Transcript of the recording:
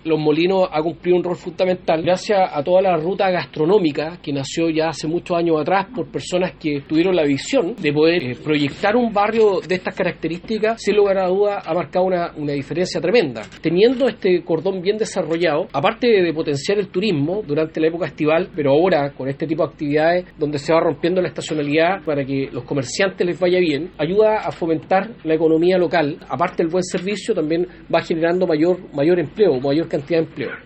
Los Molinos ha cumplido un rol fundamental gracias a toda la ruta gastronómica que nació ya hace muchos años atrás por personas que tuvieron la visión de poder proyectar un barrio de estas características. Sin lugar a duda ha marcado una diferencia tremenda. Teniendo este cordón bien desarrollado, aparte de potenciar el turismo durante la época estival, pero ahora con este tipo de actividades donde se va rompiendo la estacionalidad para que los comerciantes les vaya bien, ayuda a fomentar la economía local. Aparte del buen servicio, también va generando mayor empleo, mayor cantidad de empleo.